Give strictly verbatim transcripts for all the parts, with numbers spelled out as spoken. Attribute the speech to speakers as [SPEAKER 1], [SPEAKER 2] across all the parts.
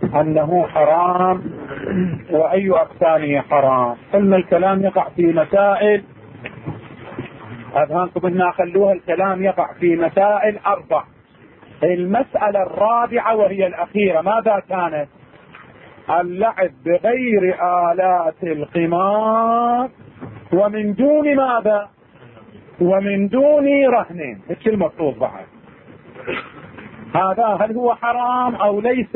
[SPEAKER 1] أنه حرام وأي أقسامه حرام. قلنا الكلام يقع في مسائل، أذهانكم إنا خلوها، الكلام يقع في مسائل أربع. المسألة الرابعة وهي الأخيرة ماذا كانت؟ اللعب بغير آلات القمار ومن دون ماذا؟ ومن دون رهن. ايش المفروض بعد؟ هذا هل هو حرام أو ليس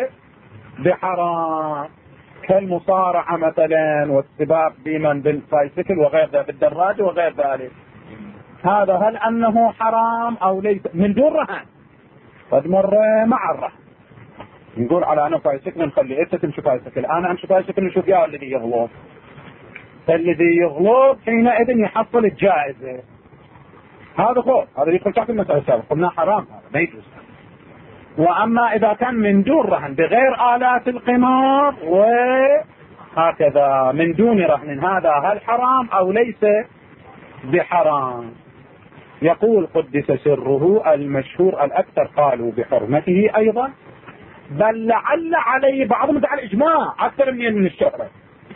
[SPEAKER 1] بحرام؟ كالمصارعة مثلا والسباق بمن بالبايسكل وغير ذلك، بالدراجة وغير ذلك، هذا هل أنه حرام أو ليس؟ من دون رهن، قد مر مع الرهن. نقول على أنا بايسكل نخلي أنت تمشي بايسكل، أنا أمشي بايسكل، نشوف يا الذي يغلط. الذي يغلط حينئذ يحصل الجائزة. هذا خوف، هذا يدخل تحت المسألة السابقة، قلنا حرام، هذا ما يجوز. وأما إذا كان من دون رهن بغير آلات القمار وهكذا من دون رهن، هذا هل حرام أو ليس بحرام؟ يقول قدس سره المشهور الأكثر قالوا بحرمته أيضا، بل لعل عليه بعضهم مع الإجماع أكثر من من الشهرة،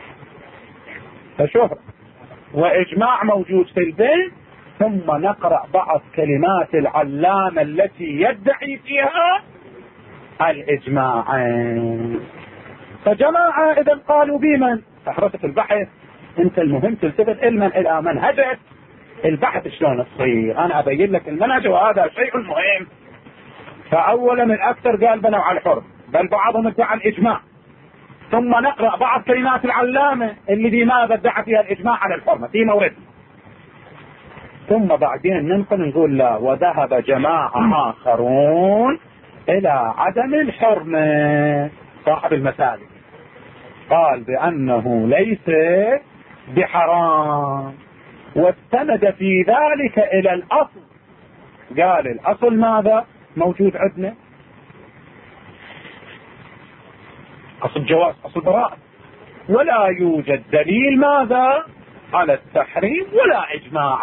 [SPEAKER 1] الشهرة وإجماع موجود في البيت. ثم نقرأ بعض كلمات العلامة التي يدعي فيها الإجماع. فجماعة إذا قالوا بمن تحرصت البحث، أنت المهم تلتفت علما إلى منهجك البحث شلون تصير. أنا أبين لك المنهج وهذا شيء مهم. فأولا الأكثر قال بنوا على الحرم، بل بعضهم ادعى الإجماع. ثم نقرأ بعض كلمات العلامة اللي بماذا ادعى فيها الإجماع على الحرمة في مورد. ثم بعدين ننقل نقول لا، وذهب جماعة آخرون إلى عدم الحرمة. صاحب المسالك قال بأنه ليس بحرام، واستند في ذلك إلى الأصل. قال الأصل ماذا موجود عندنا؟ أصل جواز، أصل براءة، ولا يوجد دليل ماذا على التحريم ولا إجماع.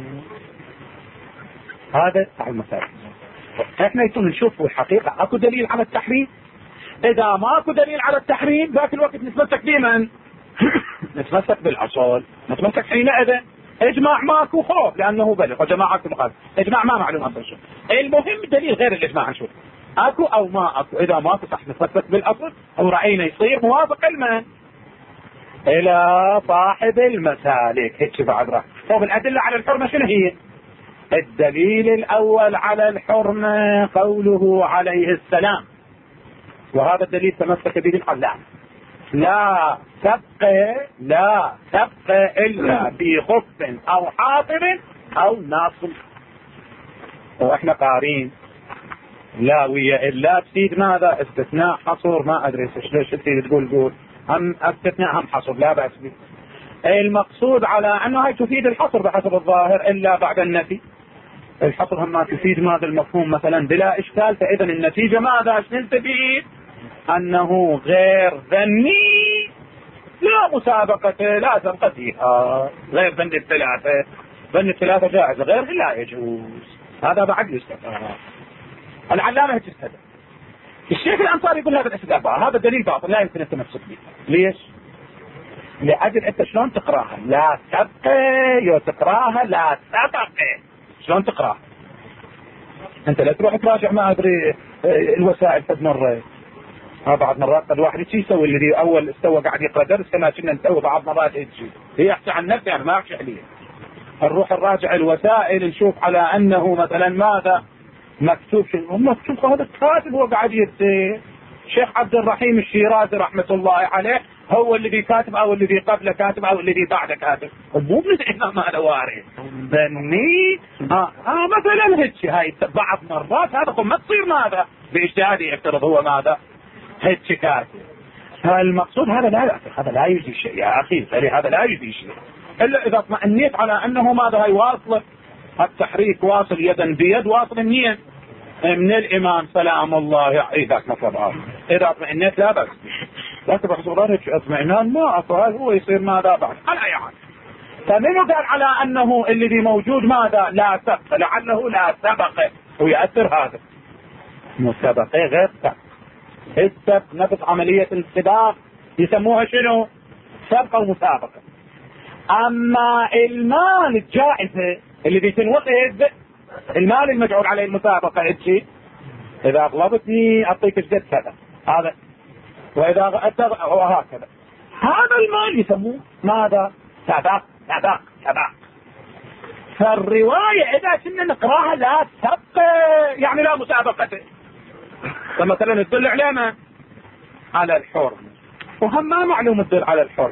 [SPEAKER 1] هذا صاحب المسالك. احنا يكون نشوف الحقيقة اكو دليل على التحريم. اذا ما اكو دليل على التحريم ذاك الوقت نتمسك بمن؟ نتمسك بالاصول، نتمسك حينئذ. اجماع ماكو خوف لانه بلغ وجماعة مخالف، اجماع ما معلوم اصلا شو. المهم دليل غير الاجماع نشوف اكو او ما اكو. اذا ماكو صح نتمسك بالاصل، او راينا يصير موافق لمن؟ الى صاحب المسالك. هيك بعد راح. طب الادلة على الحرمة شنو هي؟ الدليل الأول على الحرمة قوله عليه السلام، وهذا الدليل تمسك به العلامة: لا تبقى لا تبقى إلا في خف أو حاطب أو ناصب. وإحنا قارين لا ويا إلا تفيد ماذا؟ استثناء حصر. ما أدري ليش تفيد تقول قول هم استثناء هم حصر، لا بأس به. المقصود على أنه هي تفيد الحصر بحسب الظاهر إلا بعد النفي. الحصر هم تفيد ماذا المفهوم مثلا بلا إشكال. فإذا النتيجة ماذا ننتبه؟ أنه غير ذني، لا مسابقة لا سبق فيها. غير ذني الثلاثة، ذني الثلاثة جائزة، غير لا يجوز. هذا بعد يستفاد. العلامة يستفاد. الشيخ الأنصاري يقول هذا الاستدلال هذا دليل باطل لا يمكن التمسك به. ليش؟ لأجل أنت شلون تقراها؟ لا تبقى، يو تقراها لا تبقى. شلون تقراها؟ أنت لا تروح تراجع ما أدري الوسائل قد مرة. ها بعض مرات الواحد شي يسوي اللي أول استوى قاعد يقرأ درس كما كنا نسوي بعض مرات يجي هي يحكي عن نفسه يعني ما أحكي عليه. نروح نراجع الوسائل نشوف على أنه مثلا ماذا مكتوب شيء. هم مكتوب هذا الكاتب هو قاعد يدي شيخ عبد الرحيم الشيرازي رحمة الله عليه هو اللي كاتب او اللي قبله كاتب او اللي بعده كاتب. مو بالإمام هذا وارد بني ها آه مثلا هيك هاي بعض مرات هذا ما تصير ماذا باجتهاد يفترض هو ماذا هيك كاتب. المقصود هذا لا هذا لا يجدي شيء يا اخي، هذا لا يجدي شيء الا اذا اطمئنيت على انه ماذا هاي واصل التحريك واصل يدا بيد واصل النية من الامام سلام الله يعني ذاك مطلب اخر. اذا اطمئنيت لا بس لكن بحصول هيك اطمئنان ما اصلا هو يصير ماذا بعد على اي حال. فمنه قال على انه اللي موجود ماذا لا سبق لعله لا سبق ويأثر هذا مسابقة غير سبق. السبق نفس عملية السباق يسموها شنو؟ سبق ومسابقة. اما المال الجائزة اللي بتنوقف المال المجعول عليه المسابقة اتشي اذا اغلبتني اعطيك جدد كذا هذا، واذا غ... وهكذا. هذا المال يسموه ماذا؟ سباق سباق سباق. فالرواية اذا كنا نقراها لا سبق يعني لا مسابقة، فمثلا تدل علينا على الحرم، وهم ما معلوم تدل على الحرم،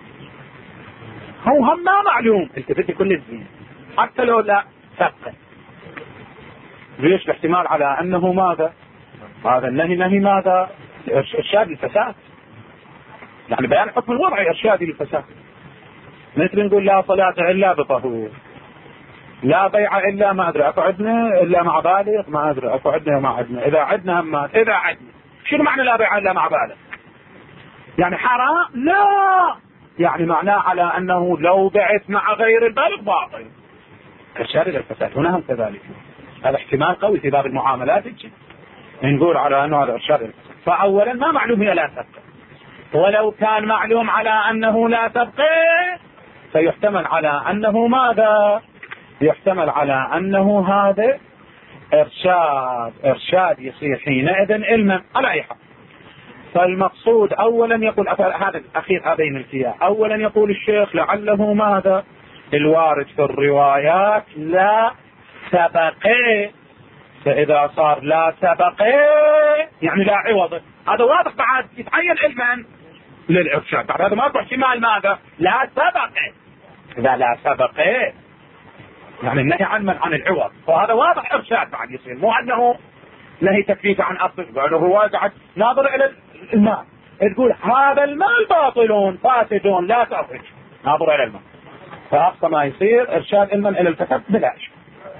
[SPEAKER 1] هو هم ما معلوم التفت كل الزين حتى لو لا سبق. ليش؟ الاحتمال على انه ماذا؟ هذا النهي نهي ماذا؟ ارشاد الفساد، يعني بيان حكم الوضعي ارشادي للفساد. مثل نقول لا صلاة الا بطهور، لا بيع الا ما ادري اكو عندنا الا مع بالغ ما ادري اكو عندنا ما عندنا، اذا عندنا هم اذا عندنا. شنو معنى لا بيع الا مع بالغ؟ يعني حرام؟ لا، يعني معناه على انه لو بعت مع غير البالغ باطل. ارشاد الفساد هنا هم كذلك. هذا احتمال قوي في باب المعاملات نقول على انه هذا ارشاد الفساد. فاولا ما معلوم هي لا تبقى، ولو كان معلوم على انه لا تبقى فيحتمل على انه ماذا؟ يحتمل على انه هذا ارشاد، ارشاد يصير حينئذ علما على اي حال. فالمقصود اولا يقول هذا الاخير هذين الكيان، اولا يقول الشيخ لعله ماذا؟ الوارد في الروايات لا سبقه، فاذا صار لا سبقه يعني لا عوض، هذا واضح بعد يتعين علما للارشاد. بعد هذا ماكو احتمال ماذا؟ لا سبقه. اذا لا سبقه يعني النهي عن عن العوض، وهذا واضح ارشاد بعد يصير، مو انه نهي تكليف عن اصل. بعد الروايه قاعد ناظر الى المال تقول هذا المال باطل فاسد لا تخرج، ناظر الى المال، فاقصى ما يصير ارشاد علما الى الفساد بلاش.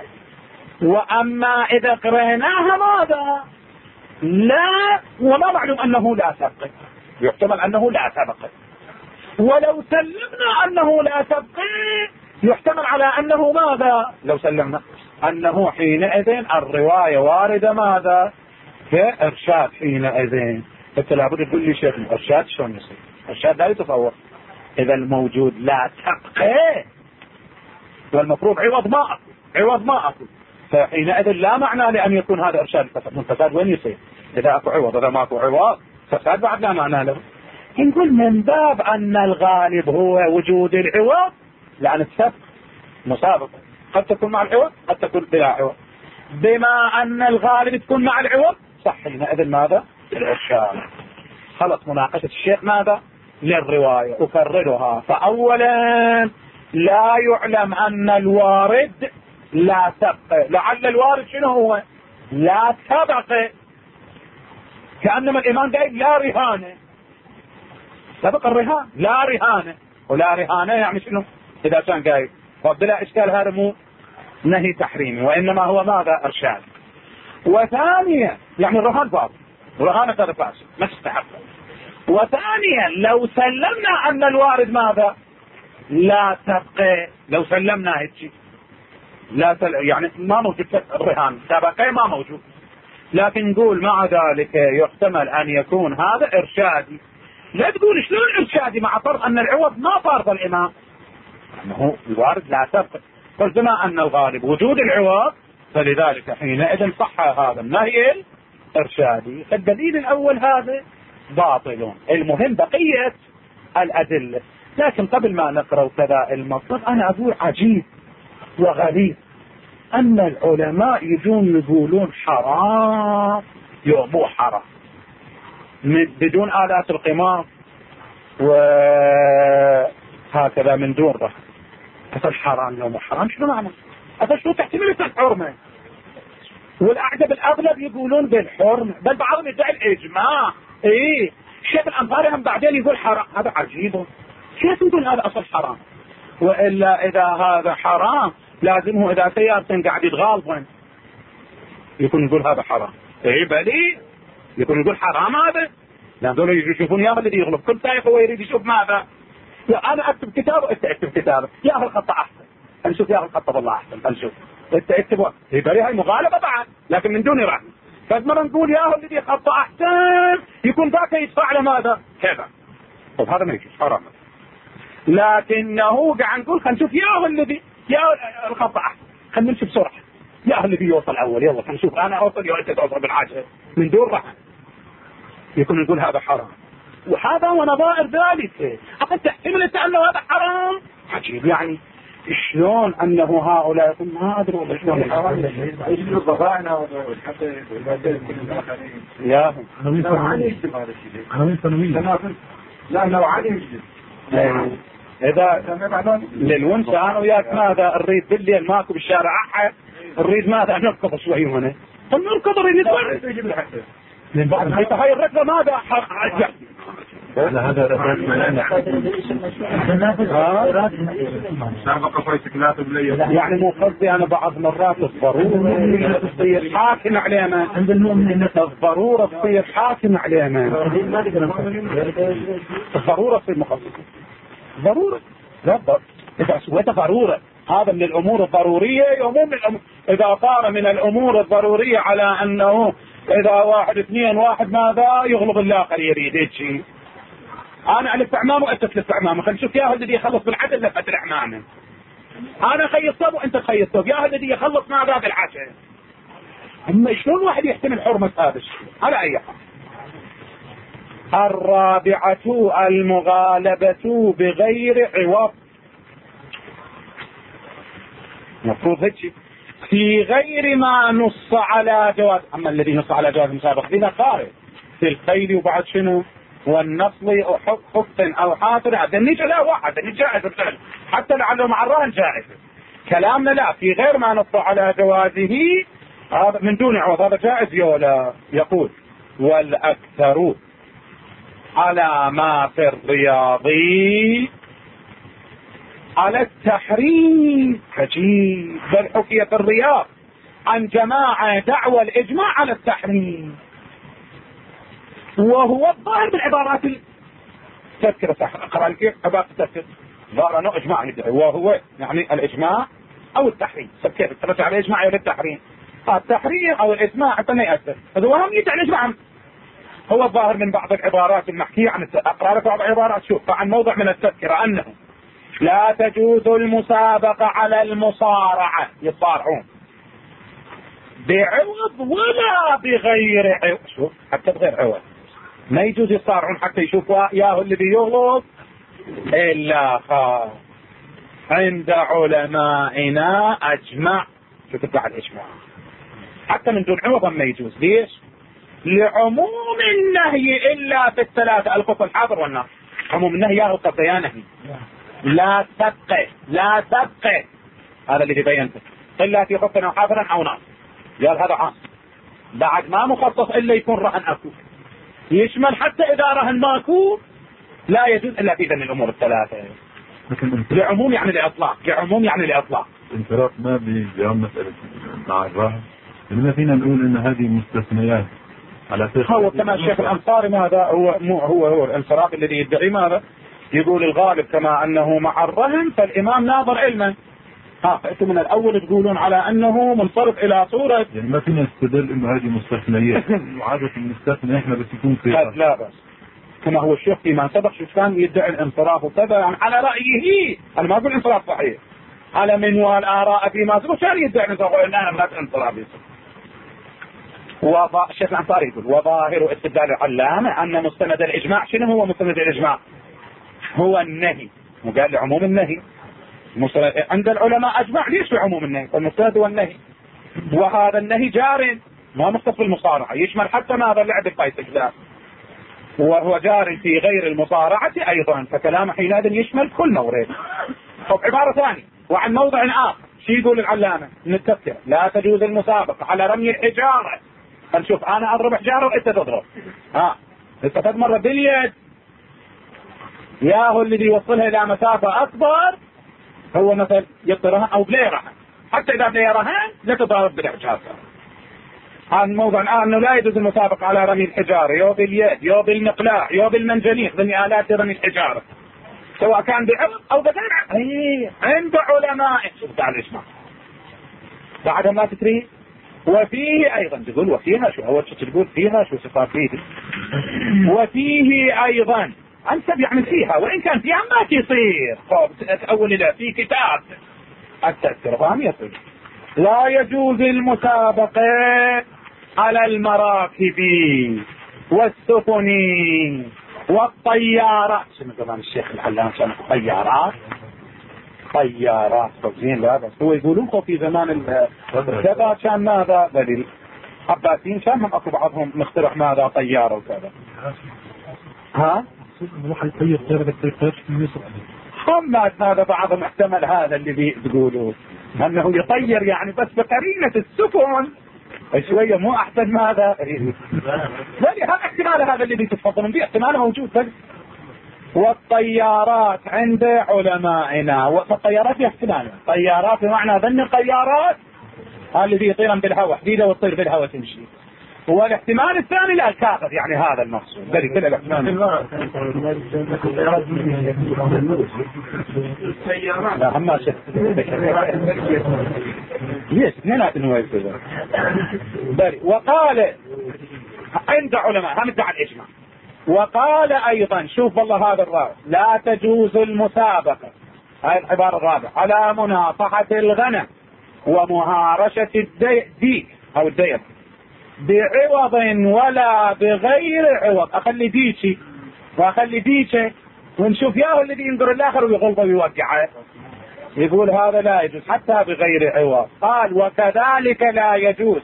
[SPEAKER 1] واما اذا قريناها ماذا؟ لا، وما معلوم انه لا سبق، يحتمل انه لا سبق. ولو سلمنا انه لا سبق يحتمل على انه ماذا؟ لو سلمنا انه حينئذ الرواية واردة ماذا؟ كإرشاد حينئذ. انت لابد تقول لي شيخ الارشاد شلون يصير؟ الارشاد لا يتصور اذا الموجود لا تبقى، والمفروض عوض ما اكو، عوض ما اكو، فحينئذ لا معنى لان يكون هذا ارشاد الفساد. الفساد وين يصير؟ اذا اكو عوض، اذا ما اكو عوض فساد بعد لا معنى له. نقول من باب ان الغالب هو وجود العوض، لان السبق مسابقة قد تكون مع العوض قد تكون بلا عوض، بما ان الغالب تكون مع العوض صح حينئذ ماذا؟ الارشاد. خلص مناقشة الشيخ ماذا؟ للرواية أكررها. فأولا لا يعلم أن الوارد لا سبق، لعل الوارد شنو هو؟ لا سبق، كأنما الإمام قايل لا رهانة، سبق الرهان لا رهانة، ولا رهانة يعني شنو؟ إذا كان قايل فبلا إشكال هذا مو نهي تحريمي، وإنما هو ماذا؟ إرشاد. وثانيا يعني الرهان باطل، ورهانة هذا فاسد ما تستحق. وثانيا لو سلمنا أن الوارد ماذا؟ لا تبقى، لو سلمنا هيك لا سل... يعني ما موجود الرهان سبقه ما موجود، لكن نقول مع ذلك يحتمل أن يكون هذا إرشادي. لا تقول شلون إرشادي مع فرض أن العوض ما فرض الإمام، أنه الوارد لا سبق، قلت بما أن الغالب وجود العوض فلذلك حينئذ صح هذا النهي الإرشادي. الدليل الأول هذا باطل. المهم بقية الأدلة. لكن قبل ما نقرأ كذا المطلب أنا أقول عجيب وغريب أن العلماء يجون يقولون حرام يو مو حرام من بدون آلات القمار وهكذا من دون رهن. أصل حرام يو مو حرام شنو معنى؟ أصل شو تحتمل الحرمة؟ والأعجب الأغلب يقولون بالحرمة، بل بعضهم يدعي الإجماع. إيه الشيخ الأنصاري هم بعدين يقول حرام. هذا عجيب، كيف نقول هذا أصل حرام؟ وإلا إذا هذا حرام لازمه إذا سيارتين قاعد يتغالبون يكون يقول هذا حرام. إيه بلي يكون يقول حرام هذا، لأن دول يشوفون يا الذي يغلب كل سائق هو يريد يشوف ماذا؟ يا أنا أكتب كتاب وأنت أكتب كتابه، يا أخي الخط أحسن نشوف، يا أخي الخط والله أحسن نشوف، أنت اكتب. إيه بلي هاي مغالبة بعد لكن من دون رهن. فلما نقول يا الذي خطأ احسن يكون ذاك يدفع له ماذا كذا. طب هذا ما يجوز حرام. لكنه قاعد نقول خلينا نشوف يا الذي يا الخطأ احسن، خلينا نمشي بسرعه. يا الذي يوصل اول، يلا خلينا نشوف انا اوصل يا انت توصل بالعجله من دون رحم، يكون نقول هذا حرام. وهذا ونظائر ذلك أقد تحتمل أنت أنه هذا حرام. عجيب يعني شلون أنه هؤلاء ما أدروا شلون حرام يجلوا ضبائنا يا لا لو عادي يجلس. إذا للونسة أنا وياك ماذا نريد بالليل ماكو بالشارع أحد نريد ماذا نركض شوي هنا فنركض نريد نتورط من بعد هاي الركضة ماذا حرام. لا هذا يعني مو قصدي انا بعض مرات الضروره تصير حاكم علينا عند المؤمن، الضروره تصير حاكم علينا، الضروره تصير مخصصه ضروره لا اذا سويتها ضروره هذا من الامور الضروريه يوم من الأمور. اذا صار من الامور الضروريه على انه اذا واحد اثنين واحد ماذا يغلب الاخر يريد هيك انا الف عمامه وانت تلف عمامه خلينا نشوف يا الذي يخلص بالعدل لفت العمامه انا خيط ثوب وانت تخيط ثوب يا الذي يخلص مع ذا بالعشاء. اما شلون واحد يحتمل حرمه هذا الشيء على اي حال. الرابعه المغالبه بغير عوض، مفروض هيك في غير ما نص على جواز. اما الذي نص على جواز المسابقه بنا خارج في الخيل وبعد شنو والنصل او خف او حاضر هذا نيجي لا واحد نيجي جائز الفعل حتى لعله مع الرهن جائز. كلامنا لا في غير ما نص على جوازه هذا من دون عوض هذا جائز يولا. يقول والاكثر على ما في الرياضي على التحريم. عجيب بل حكي في الرياض عن جماعة دعوى الإجماع على التحريم وهو الظاهر بالعبارات تذكر اقرأ لك عبارة تذكر ظاهر انه اجماع ندعي وهو يعني الاجماع او التحريم. كيف ترجع على الاجماع او التحريم؟ التحريم او الاجماع حتى ما يأثر هذا وهم يدعي الاجماع. هو الظاهر من بعض العبارات المحكية عن اقرأ لك بعض العبارات. شوف عن موضع من التذكرة انه لا تجوز المسابقة على المصارعة يصارعون بعوض ولا بغير عوض. شوف حتى بغير عوض ما يجوز يصارعون حتى يشوفوا ياهو اللي بيغلط إلا خاص. عند علمائنا أجمع شوف بعد إجماع حتى من دون عوض ما يجوز. ليش؟ لعموم النهي إلا في الثلاثة الخف الحاضر والنار. عموم النهي ياهو قصدي نهي لا تبقى لا تبقى هذا اللي بينته إلا في خف أو حاضرا أو نار. قال هذا عام بعد ما مخصص إلا يكون رهن أكو يشمل حتى إذا رهن ماكو لا يجوز إلا في ذن الأمور الثلاثة. لعموم يعني لإطلاق لعموم يعني لإطلاق
[SPEAKER 2] انفراط ما بيجاوب مسألة مع الراهن لما فينا نقول إن هذه مستثنيات على أساس
[SPEAKER 1] هو كما الشيخ الأنصاري ماذا هو مو هو هو الانفراط الذي يدعي ماذا يقول الغالب كما أنه مع الرهن فالإمام ناظر علما. ها فأنتم من الأول تقولون على أنه منصرف إلى صورة
[SPEAKER 2] يعني ما فينا نستدل إنه هذه مستثنيات وعادة المستثنى إحنا بس يكون في
[SPEAKER 1] لا بس كما هو الشيخ فيما سبق شو كان يدعي الانصراف وكذا يعني على رأيه أنا ما أقول انصراف صحيح على منوال آراء فيما سبق كان يدعي الانصراف أنا ما انصراف وضع الشيخ الأنصاري يقول وظاهر استدلال العلامة أن مستند الإجماع شنو هو مستند الإجماع؟ هو النهي وقال لعموم النهي عند العلماء أجمع ليش في عموم النهي والمستند هو النهي وهذا النهي جار ما مختص بالمصارعة يشمل حتى ماذا اللعب القيس الكلام وهو جار في غير المصارعة أيضا فكلام حينئذ يشمل كل مورد. طب عبارة ثانية وعن موضع آخر شي يقول العلامة نتذكر لا تجوز المسابقة على رمي الحجارة. هنشوف أنا أضرب حجارة وأنت تضرب ها أنت تدمر باليد ياهو الذي يوصلها إلى مسافة أكبر هو مثل يطرها أو بلا رهن حتى إذا بلا رهن لا تضارب بالحجارة. هذا الموضوع الآن أنه لا يجوز المسابقة على رمي الحجارة يو باليد يو بالمقلاع يو بالمنجنيق ضمن آلات رمي الحجارة سواء كان بعرض أو بغير عرض عند علماء شوف تعال اسمع بعد ما تتريد وفيه أيضا تقول وفيها شو أول شيء تقول فيها شو صفات فيه. وفيه أيضا أنسب يعني فيها وإن كان فيها ما تصير أول لا في كتاب التذكرة فهم يصير. لا يجوز المسابقة على المراكب والسفن والطيارات. شنو زمان الشيخ العلامة كان طيارات طيارات زين لا بس هو يقولون في زمان الشباب كان ماذا دليل عباسيين كان هم اكو بعضهم مخترع ماذا طياره وكذا. ها
[SPEAKER 2] واحد يطير طياره بالطياره في مصر
[SPEAKER 1] هم هذا بعضهم احتمل هذا اللي بيقولوا انه يطير يعني بس بقرينه السفن شويه مو احسن ماذا لا هذا احتمال هذا اللي بيتفضلون به احتمال موجود بس. والطيارات عند علمائنا والطيارات يحتمال طيارات بمعنى ذن الطيارات اللي بيطيرن بالهواء حديده وتطير بالهواء تمشي. والاحتمال الثاني لا الكافر يعني هذا المقصود ذلك كل الاحتمال. لا هم شيء ليش اثنينات نويل. وقال عند علماء هم ادعى الاجماع. وقال ايضا شوف والله هذا الرابع لا تجوز المسابقة هاي العبارة الرابعة على مناطحة الغنم ومهارشة الديك او الديك بعوض ولا بغير عوض. اخلي ديكي واخلي ديكي ونشوف ياهو الذي ينظر الاخر ويغلطه ويوقعه. يقول هذا لا يجوز حتى بغير عوض. قال وكذلك لا يجوز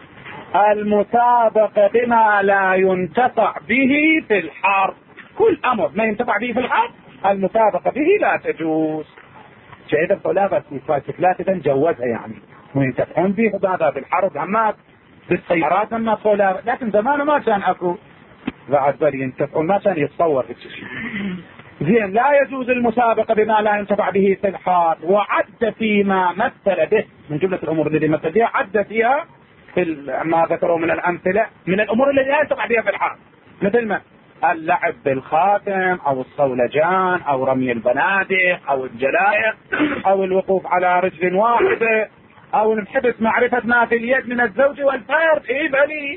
[SPEAKER 1] المسابقة بما لا ينتفع به في الحرب. كل امر ما ينتفع به في الحرب المسابقة به لا تجوز. جيدا طلابة الفاسكلات اذا جوزها يعني وينتفعون به هذا بالحرب اما بالسيارات اما طلابة. لكن زمان ما كان اكو بعد بل ينتفعون ما كان يتصور في الشيء. زين لا يجوز المسابقة بما لا ينتفع به في الحرب. وعد فيما مثل به من جملة الامور التي مثل بها عد فيها في ما ذكروا من الامثله من الامور التي لا ينتفع بها في الحرب مثل ما اللعب بالخاتم او الصولجان او رمي البنادق او الجلائق او الوقوف على رجل واحده او الحبس معرفه ما في اليد من الزوج والفرد اي بلي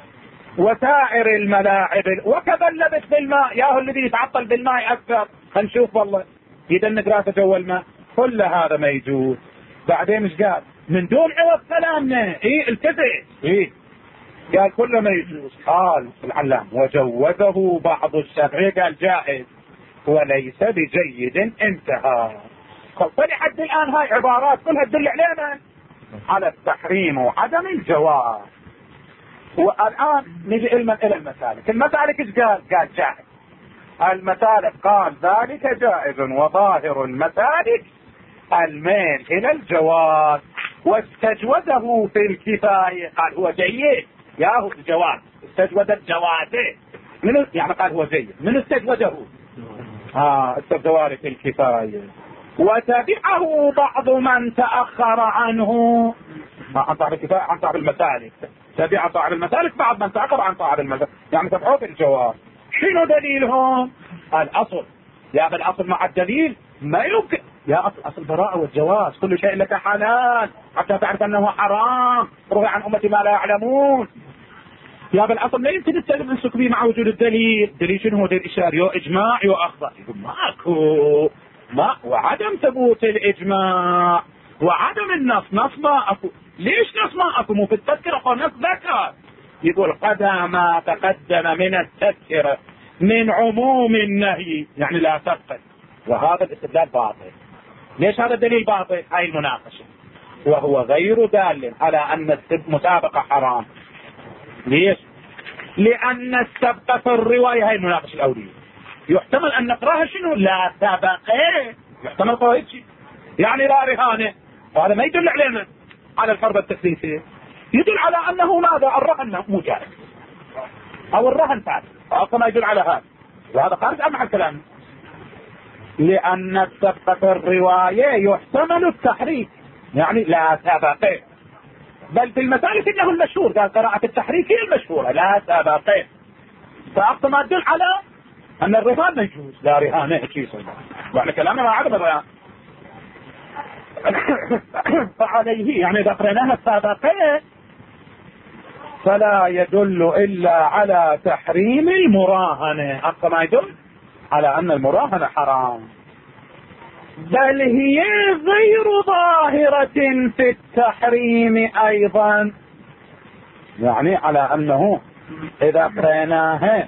[SPEAKER 1] وسائر الملاعب وكذا اللبس بالماء ياهو الذي يتعطل بالماء اكثر خلينا نشوف والله يدنق راسه جوا الماء كل هذا ما يجوز. بعدين ايش قال من دون عوض كلامنا ايه التفت ايه قال كله ما يجوز. قال العلام وجوزه بعض الشافعية قال جائز وليس بجيد انتهى. فلحد الان هاي عبارات كلها تدل علينا على التحريم وعدم الجواز. والان نجي الى المسالك. المسالك ايش قال قال جائز. المسالك قال ذلك جائز وظاهر المسالك الميل الى الجواز. واستجوزه في الكفاية قال هو جيد ياهو الجواز استجوز الجواز من يعني قال هو جيد من استجوزه اه استجوز في الكفاية. وتبعه بعض من تأخر عنه عن صاحب الكفاية عن صاحب المسالك. تبع صاحب المسالك بعض من تأخر عن صاحب المسالك يعني تبعوه في الجواز. شنو دليلهم؟ الاصل يا بالاصل مع الدليل ما يمكن يا أصل أصل براءة والجواز كل شيء لك حلال حتى تعرف أنه حرام روي عن أمتي ما لا يعلمون. يا بالأصل لا يمكن تمسك به مع وجود الدليل. دليل شنو هو دليل إشارة يو إجماع يو أخطأ ماكو ما وعدم ثبوت الإجماع وعدم النص. نص ما أكو ليش نص ما أكو مو في التذكرة قال نص ذكر يقول قد ما تقدم من التذكرة من عموم النهي يعني لا تفقد. وهذا الاستدلال باطل. ليش هذا الدليل باطل؟ هاي المناقشة وهو غير دال على أن المسابقة حرام. ليش؟ لأن السبق في الرواية هاي المناقشة الأولية يحتمل أن نقراها شنو لا سبق يحتمل قراءة شيء يعني لا رهانة. وهذا ما يدل علينا على الحرب التكليفية يدل على أنه ماذا الرهن مو جائز أو الرهن فاسد أصلا ما يدل على هذا. وهذا خارج عن محل كلامنا لأن السبق في الرواية يحتمل التحريك يعني لا سبق. بل في المسالك إنه المشهور قال قراءة التحريك هي المشهورة لا سبق. فأقصى ما تدل على أن الرهان يجوز لا رهانة كيس وعلى كلامنا ما عدم الرهان. فعليه يعني إذا قرناها السابقة فلا يدل إلا على تحريم المراهنة. أقصى ما يدل على أن المراهنة حرام، بل هي غير ظاهرة في التحريم أيضا، يعني على أنه إذا قريناها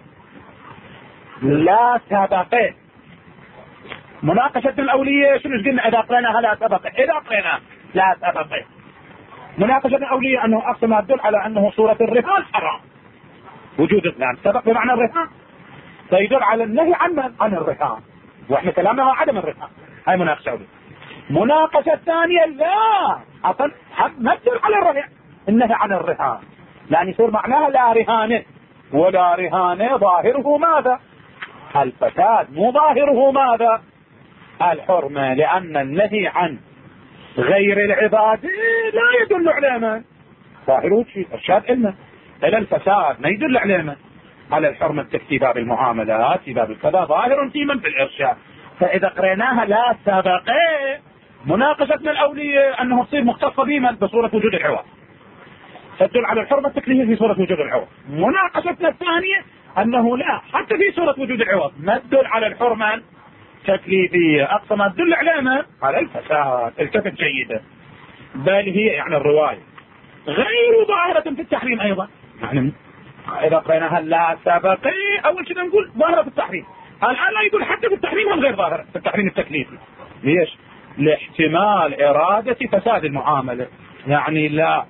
[SPEAKER 1] لا سبق مناقشة الأولية. شنو قلنا؟ إذا قريناها لا سبق، إذا قريناها لا سبق مناقشة الأولية أنه أقصى ما تدل على أنه صورة الرهان حرام، وجود اثنان سبق بمعنى الرهان، فيدل على النهي عن عن الرهان، واحنا كلامنا هو عدم الرهان. هاي مناقشة أولية. مناقشة الثانية لا أصلا ما تدل على الرهان، النهي عن الرهان، لأن يصير معناها لا رهانة، ولا رهانة ظاهره ماذا؟ الفساد، مو ظاهره ماذا؟ الحرمة، لأن النهي عن غير العبادة لا يدل على من؟ ظاهره شيء إرشاد إلنا إلى الفساد، ما يدل على من؟ على الحرمة في باب المعاملات، في باب الكذا، ظاهر في من في الإرشاد. فإذا قريناها لا سبق مناقشتنا الأولية أنه تصير مختصة بمن؟ بصورة وجود العوض، تدل على الحرمة التكليفية في صورة وجود العوض. مناقشتنا الثانية أنه لا، حتى في صورة وجود العوض ما تدل على الحرمة التكليفية، أقصى ما تدل على ما؟ على الفساد. التفت جيدا. بل هي يعني الرواية غير ظاهرة في التحريم أيضا، يعني إذا قريناها لا سبق أول شيء نقول ظاهرة في التحريم، الآن لا يقول حتى في التحريم هم غير ظاهرة في التحريم التكليفي. ليش؟ لاحتمال إرادة فساد المعاملة، يعني لا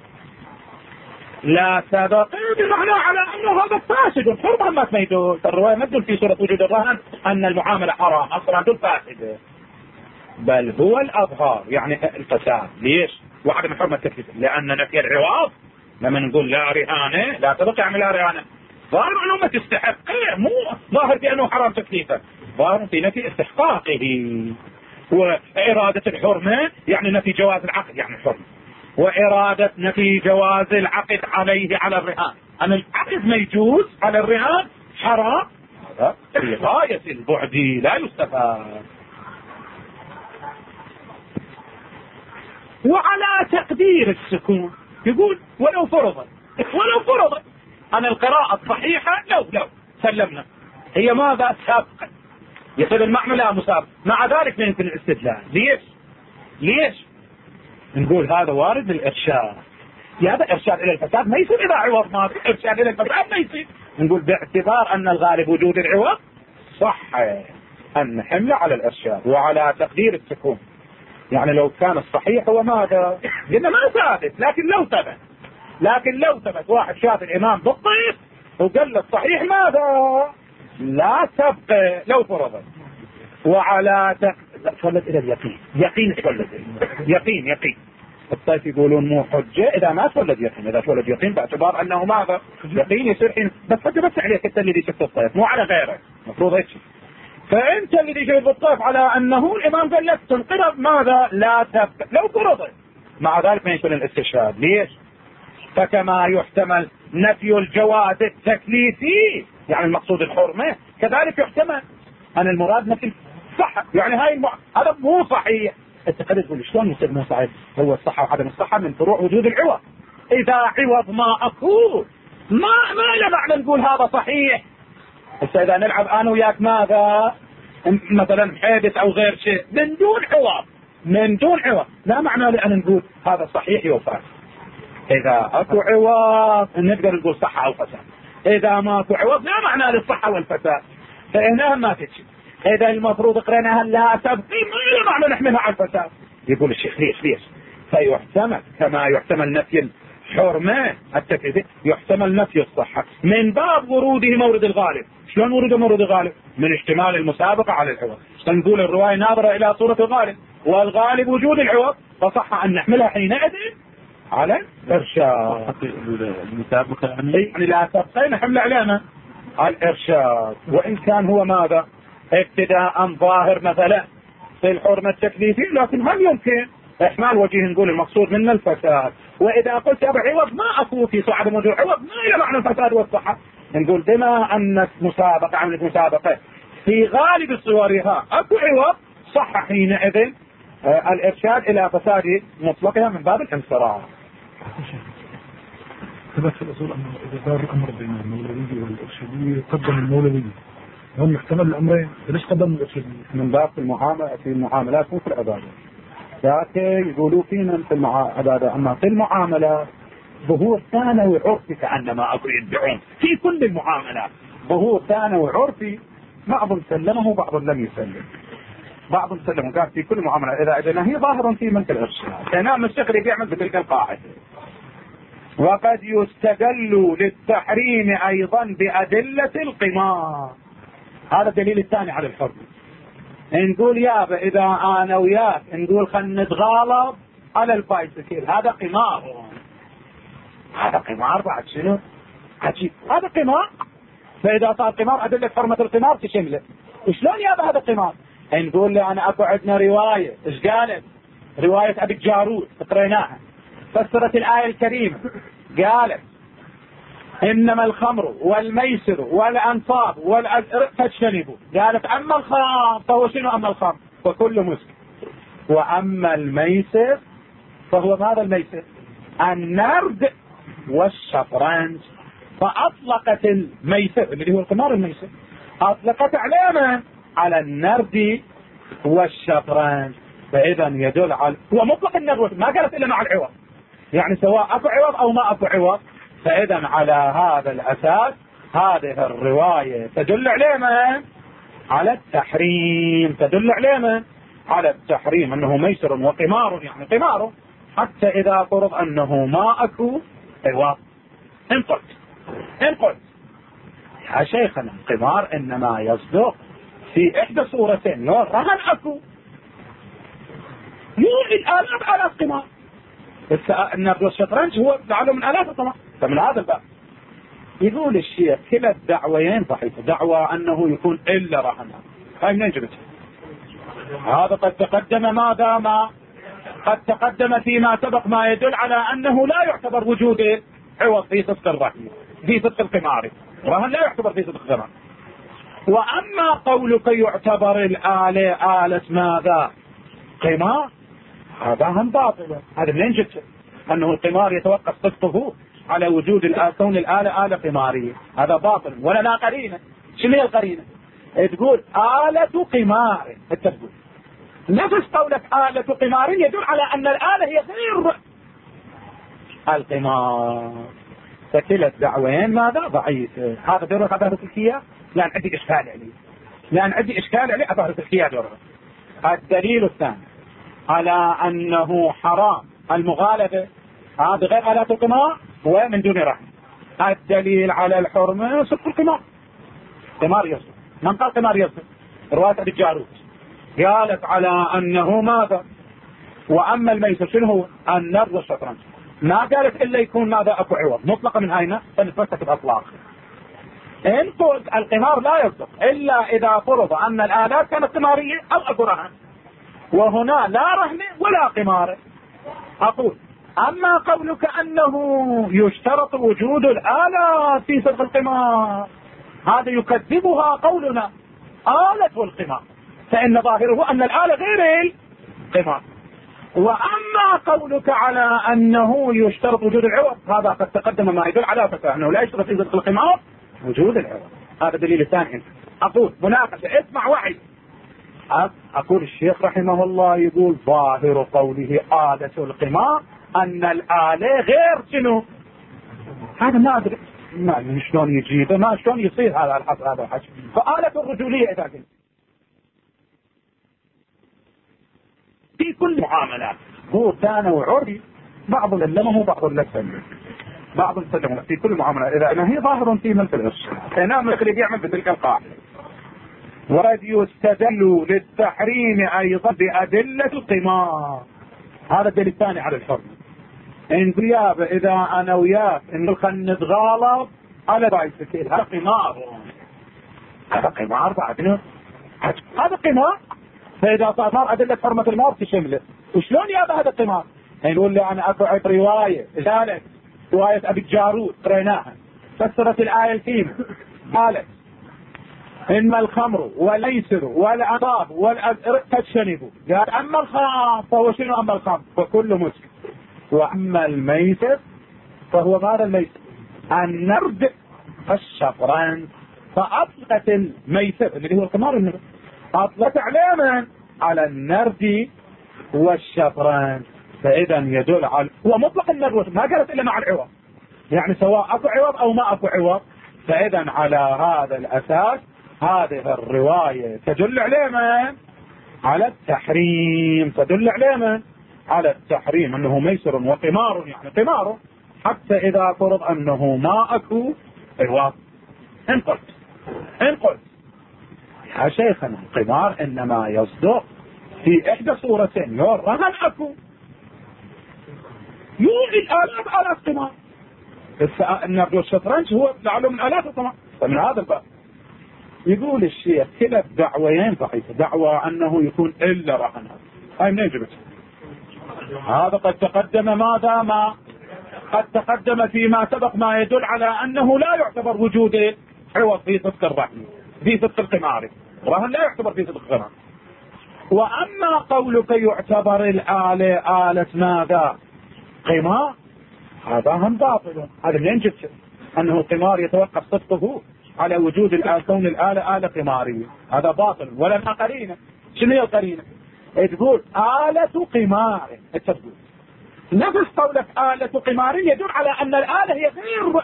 [SPEAKER 1] لا سبق بمعنى على أنه هذا فاسد الحرمة ما تميدون. الرواية ما تدل في صورة وجود الرهن أن المعاملة حرام، أصلا تدل فاسدة، بل هو الأظهار يعني الفساد. ليش؟ وعدم الحرمة التكليفية، لأن نفي العوض لما نقول لا رهانة لا سبق يعني لا رهانة ظاهر أنه ما تستحق، مو ظاهر في أنه حرام تكليفا، ظاهر في نفي استحقاقه. وإرادة الحرمة يعني نفي جواز العقد يعني الحرمة، وإرادة نفي جواز العقد عليه على الرهان، أن العقد ما يجوز على الرهان حرام، هذا في غاية البعد لا يستفاد. وعلى تقدير السكون يقول ولو فرض ولو فرض أن القراءة الصحيحة لو لو سلمنا هي ماذا؟ سابقا، يصير المعنى لا مسابق، مع ذلك ما يمكن الاستدلال. ليش؟ ليش؟ نقول هذا وارد للإرشاد، يا هذا إرشاد إلى الفساد ما يصير إذا عوض ما إرشاد إلى الفساد ما يصير. نقول باعتبار أن الغالب وجود العوض صح أن حمله على الإرشاد وعلى تقدير السكون، يعني لو كان الصحيح هو ماذا؟ قلنا ما ثابت، لكن لو ثبت لكن لو ثبت واحد شاف الإمام بالضيف وقال له الصحيح ماذا؟ لا سبق لو فرض. وعلى تولد إلى اليقين، يقين تولد يقين يقين الطيف يقولون مو حجة إذا ما تولد يقين، إذا تولد يقين باعتبار أنه ماذا؟ يقين يصير حين بس حجة بس عليك أنت اللي شفت الطيف مو على غيرك، مفروض هيك. فأنت اللي شفت بالطيف على أنه الإمام قال لك تنقرض ماذا؟ لا سبق لو فرض، مع ذلك ما يكون الاستشهاد. ليش؟ فكما يحتمل نفي الجواز التكليفي يعني المقصود الحرمة، كذلك يحتمل أن المراد نفي الصحة، يعني هاي المع... هذا مو صحيح. انت قد تقول شلون يصير مو صحيح؟ هو الصحة وعدم الصحة من فروع وجود العوض، إذا عوض ما أكون ما ما له معنى نقول هذا صحيح. بس إذا نلعب أنا وياك ماذا مثلا حادث أو غير شيء من دون عوض من دون عوض لا معنى لأن نقول هذا صحيح وفاسد. إذا أكو عوض نقدر نقول صحة أو فساد، إذا ما أكو عوض لا معنى للصحة والفساد، فإنها ما تجي. إذا المفروض قريناها لا تبقي ما له معنى نحملها على الفساد. يقول الشيخ ليش ليش فيحتمل كما يحتمل نفي الحرمة التكليفي يحتمل نفي الصحة من باب وروده مورد الغالب. شلون وروده مورد الغالب؟ من احتمال المسابقة على العوض. نقول الرواية ناظرة إلى صورة الغالب، والغالب وجود العوض، فصح أن نحملها حينئذ على الإرشاد.
[SPEAKER 2] المسابقة
[SPEAKER 1] يعني لا تبقين حمل علامة على الإرشاد، وإن كان هو ماذا؟ ابتداء ظاهر مثلا في الحرمة التكليفية، لكن هل يمكن احمال وجيه نقول المقصود من الفساد؟ وإذا قلت أبو عوض ما أكو في صعب موجود عوض ما إلى معنى الفساد والصحة، نقول بما أن مسابقة عملت مسابقة في غالب صورها أكو عوض صح حينئذ آه الإرشاد إلى فساد مطلقها من باب الانصراف.
[SPEAKER 3] ثبت في الأصول أنه إذا دار الأمر بين المولوية والإرشادية قدم المولوية، هم احتمل الأمرين، ليش قدم الإرشادية؟
[SPEAKER 1] من باب المعاملة في المعاملات مو في العبادة. لكن يقولوا فينا في العبادة، أما في المعاملة ظهور ثانوي عرفي كأنما أكو يدعون في كل المعاملات ظهور ثانوي عرفي، بعض سلمه وبعض لم يسلم، بعض سلمه قال في كل معاملة إذا إذا هي ظاهر في من الإرشاد. إمام الشيخ بيعمل بتلك القاعدة. وقد يستدل للتحريم أيضا بأدلة القمار، هذا الدليل الثاني على الحرمة. نقول يابا إذا أنا وياك نقول خلنا نتغالب على البايسكل، هذا قمار، هذا قمار بعد شنو؟ عجيب، هذا قمار. فإذا صار قمار أدلة حرمة القمار تشمله. وشلون يابا هذا قمار؟ نقول له أنا أكو عندنا رواية، إيش قالت؟ رواية أبي الجارود قريناها، فسرت الآية الكريمة، قالت إنما الخمر والميسر والأنصاب والأزرق فاجتنبوا. قالت أما الخمر فهو شنو؟ أما الخمر فكل مسكر، وأما الميسر فهو ماذا الميسر؟ النرد والشطرنج. فأطلقت الميسر اللي هو القمار الميسر، أطلقت علامة على النرد والشطرنج. فإذا يدل على هو مطلق النرد، ما قالت إلا مع العوض، يعني سواء أكو عوض أو ما أكو عوض. فإذا على هذا الأساس هذه الرواية تدل علينا على التحريم، تدل علينا على التحريم أنه ميسر وقمار، يعني قمار حتى إذا فرض أنه ما أكو عوض. إن قلت إن قلت يا شيخنا القمار إنما يصدق في إحدى صورتين، لو رهن أكو يوعد آلاف آلاف قمار، النرد والشطرنج هو لعله من آلاف طبعا. فمن هذا الباب يقول الشيخ كلا الدعوين صحيحة، دعوة أنه يكون إلا رهن، هاي منين جبتها؟ هذا قد تقدم ماذا ما قد تقدم فيما سبق ما يدل على أنه لا يعتبر وجود عوض في صدق الرهن، في صدق القمار، رهن لا يعتبر في صدق القمار. وأما قولك يعتبر الآلة آلة ماذا؟ قمار، هذا هم باطل. هذا منين جبته؟ أنه القمار يتوقف صدقه على وجود كون الآلة آلة قمارية، هذا باطل ولا لا قرينة. شنو هي القرينة؟ تقول آلة قمار، انت تقول نفس قولك آلة قمار يدل على أن الآلة هي غير القمار. فكلا الدعوين ماذا؟ ضعيف. هذا دورك أبهرت الكيا؟ لأن عندي إشكال عليه، لأن عندي إشكال عليه أبهرت الكيا دورك. الدليل الثاني على أنه حرام المغالبة، هذا غير آلات القمار ومن دون رهن. الدليل على الحرمة صدق القمار، قمار يصدق. من قال قمار يصدق؟ رواية أبي الجارود قالت على أنه ماذا؟ وأما الميسر شنو هو؟ النرد والشطرنج. ما قالت إلا يكون ماذا؟ أكو عوض مطلقة من هنا، فنتمسك بأطلاق. إن قلت القمار لا يصدق إلا إذا فرض أن الآلات كانت قمارية أو أكو رهن، وهنا لا رهن ولا قمار. أقول أما قولك أنه يشترط وجود الآلة في صدق القمار، هذا يكذبها قولنا آلة القمار، فإن ظاهره أن الآلة غير القمار. وأما قولك على أنه يشترط وجود العوض، هذا قد تقدم ما يدل على فأنه لا يشترط في صدق القمار وجود العوض. هذا دليل ثاني. أقول مناقشة، اسمع وعي. أقول الشيخ رحمه الله يقول ظاهر قوله آلة القمار أن الآلة غير شنو؟ هذا ما أدري ما شلون يجيبه، ما شلون يصير هذا الحق هذا الحكي. فآلة الرجولية إذا كنت في كل معاملات هو ثاني وعري، بعض سلمه وبعض لا سلمه، بعض سلمه في كل معاملة إذا أنها هي ظاهر في مثل الإرشاد. إمام الشيخ يعمل بتلك القاعدة. وقد يستدل للتحريم أيضا بأدلة القمار، هذا الدليل الثاني على الحرمة. نقول يابا إذا أنا وياك نقول خلنا نتغالب على بايسكل، هذا قمار، هذا قمار بعدنا، هذا قمار. فإذا صار قمار أدلة حرمة المار تشمله. وشلون يابا هذا قمار؟ نقول له أنا أكو رواية قالت رواية أبي الجارود قريناها، فسرت الآية الكريمة، قالت إنما الخمر والميسر والأنصاب والأزرق فاجتنبوا. قال أما الخمر فهو شنو؟ أما الخمر فكل مسكر، وأما الميسر فهو ماذا الميسر؟ النرد الشطرنج، فأطلقت الميسر اللي هو القمار النرد، أطلقت عليه من؟ على النرد والشطرنج. فإذا يدل على ومطلق النرد، ما قالت إلا مع العوض، يعني سواء أكو عوض أو ما أكو عوض. فإذا على هذا الأساس هذه الرواية تدل عليه من؟ على التحريم، تدل عليه من؟ على التحريم، أنه ميسر وقمار، يعني قمار حتى إذا فرض أنه ما أكو عوض. إن قلت إن قلت يا شيخنا القمار إنما يصدق في إحدى صورتين، يو رهن أكو، يو الآلات آلات قمار. النرد والشطرنج هو لعله من آلات القمار. فمن هذا الباب يقول الشيخ كلا الدعوين ضعيفة، دعوة أنه يكون إلا رهن، هاي منين جبت؟ هذا قد تقدم ماذا ما قد تقدم فيما سبق ما يدل على أنه لا يعتبر وجود عوض في صدق الرهن، في صدق القمار، رهن لا يعتبر في صدق القمار. وأما قولك يعتبر الآلة آلة ماذا؟ قمار، هذا هم باطل. هذا منين جبت؟ أنه القمار يتوقف صدقه على وجود الآلة، كون الآلة آلة قمارية، هذا باطل. ولا ما قرينة. شنو هي القرينة؟ تقول آلة قمار، تقول نفس قولك آلة قمار يدل على أن الآلة هي غير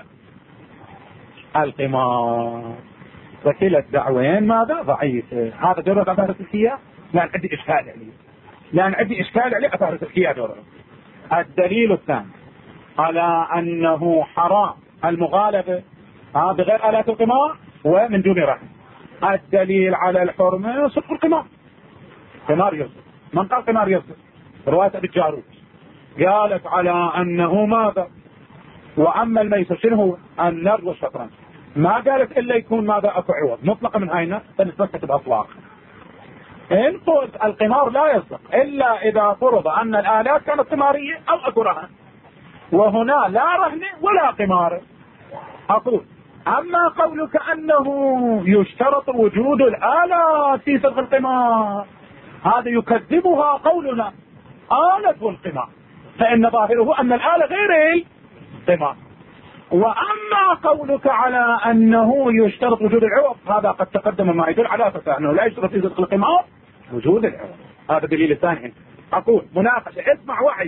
[SPEAKER 1] القمار. فكلا الدعوين ماذا؟ ضعيف. هذا دور أفارس الكيا، لأن عندي إشكال عليه، لأن عندي إشكال عليه أفارس الكيا دور. الدليل الثاني على أنه حرام المغالبة بغير آلات القمار ومن دون رهن، الدليل على الحرمة صدق القمار. قمار يصدق، من قال قمار يصدق؟ رواية أبي الجارود قالت على أنه ماذا؟ وأما الميسر شنو هو؟ النرد والشطرنج. ما قالت إلا يكون ماذا؟ أكو عوض مطلقة من هاينا، فنتمسك بأطلاق. إن قلت القمار لا يصدق إلا إذا فرض أن الآلات كانت قمارية أو أكو رهن، وهنا لا رهن ولا قمار. أقول أما قولك أنه يشترط وجود الآلات في صدق القمار، هذا يكذبها قولنا آلة القمار، فإن ظاهره أن الآلة غير القمار. وأما قولك على أنه يشترط وجود العوض، هذا قد تقدم ما يدل على أنه لا يشترط في صدق القمار وجود العوض. هذا دليل الثاني. أقول مناقشة، اسمع وعي.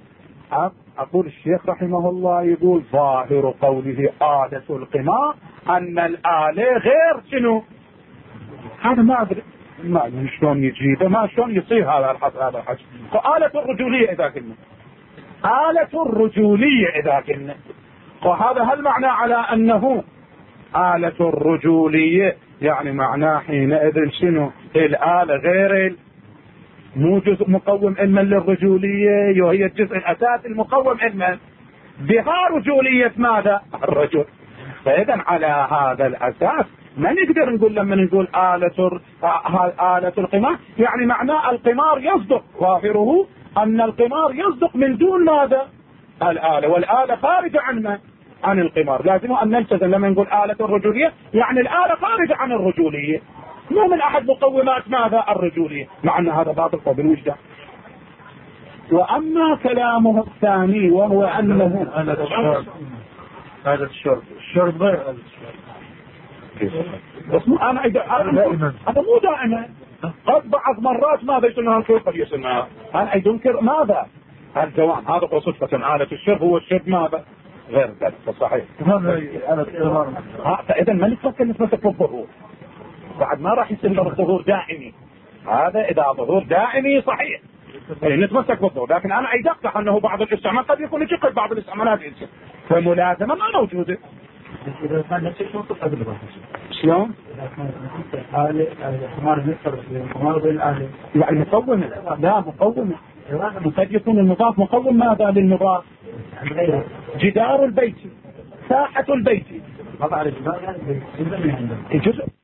[SPEAKER 1] أقول الشيخ رحمه الله يقول ظاهر قوله آلة القمار أن الآلة غير شنو؟ هذا ما أدري ما شلون يجيبه، ما شلون يصير هذا هذا الحج. فآلة الرجولية إذا كنا آلة الرجولية إذا كنا وهذا هل معنى على أنه آلة الرجولية، يعني معناه حينئذ شنو؟ الآلة غير مو جزء مقوم علما للرجولية، وهي الجزء الأساسي المقوم علما بها رجولية ماذا؟ الرجل. فإذا على هذا الأساس ما نقدر نقول لما نقول آلة آلة القمار يعني معناه القمار يصدق، ظاهره أن القمار يصدق من دون ماذا؟ الآلة، والآلة خارجة عن ما؟ عن القمار. لازم أن نلتزم لما نقول آلة الرجولية يعني الآلة خارجة عن الرجولية، مو من أحد مقومات ماذا؟ الرجولية، مع أن هذا باطل وبالوجدان. وأما كلامه الثاني وهو أنه
[SPEAKER 2] هذا الشرب الشرب غير هذا الشرب،
[SPEAKER 1] بس مو أنا إذا هذا مو دائما، قد بعض مرات ماذا يسمونها الكفر يسمونها أنا أنكر ماذا؟ الجوان هذا صفة آلة الشرب، هو الشرب ماذا؟ غير ذلك. صحيح. فإذا ما نتفكر نتمسك بالظهور، بعد ما راح يصير الظهور دائمي. هذا إذا ظهور دائمي صحيح نتمسك بالظهور، لكن أنا أيد أقطع أنه بعض الاستعمال قد يكون يجقد بعض الاستعمالات ينسى، فملازمة ما موجودة.
[SPEAKER 3] إذا كان نفس الشيء قبل
[SPEAKER 1] شلون؟
[SPEAKER 3] إذا كان الآلة الحمار نفسه الحمار بالآلة
[SPEAKER 1] يعني مقومة، لا مقومة، قد يكون المضاف مقوم ماذا للمضاف؟ جدار البيت، ساحة البيت،
[SPEAKER 3] طبعا الجزء
[SPEAKER 1] جزء